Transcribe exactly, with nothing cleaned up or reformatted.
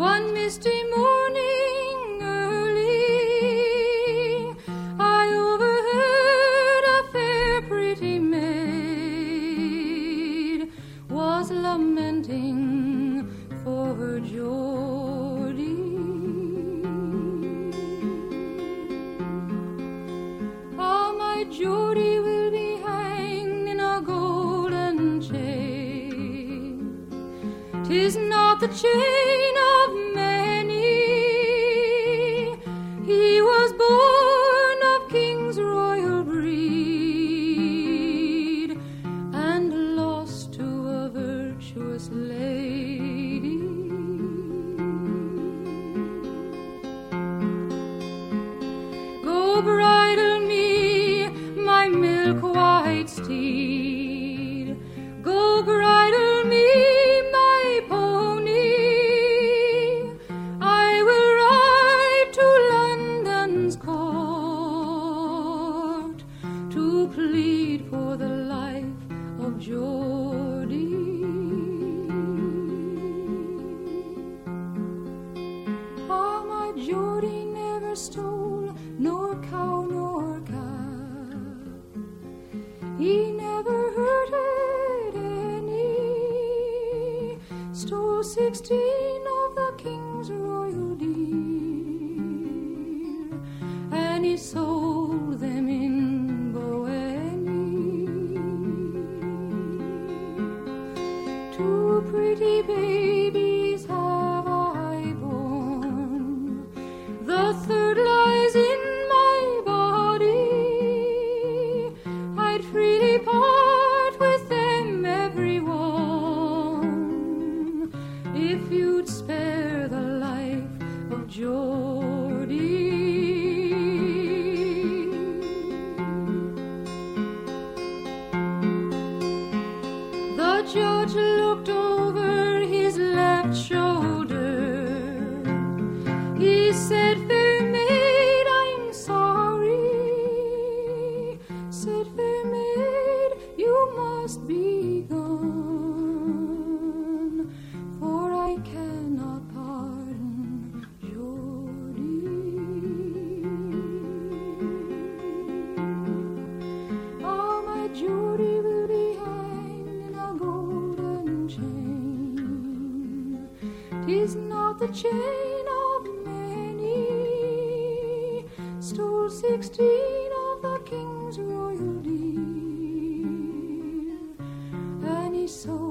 One misty morning early, I overheard a fair pretty maid was lamenting for her Geordie. Ah, my Geordie will be hanged in a golden chain. 'Tis not the chain of many. He was born of king's royal breed and lost to a virtuous lady. Go bridle me, my milk-white steed. Go bridle me, my pony. I will ride to London's court to plead for the life of Geordie. Ah, my Geordie never stole nor cow nor calf. He never hurted any. Stole sixteen of the king's royal deer, and he sold them in Bohemie. Two pretty babies have I born, the third lies in my body. I'd freely part with them, every one, if you'd spare the life of Geordie. The judge looked over his left shoulder. He said, "Fair maid, I'm sorry." Said, "Fair maid, you must be gone, for I cannot pardon Geordie." Ah, my Geordie will be hanged in a golden chain. 'Tis not the chain of many. Stole sixteen of the king's royal deer, and he sold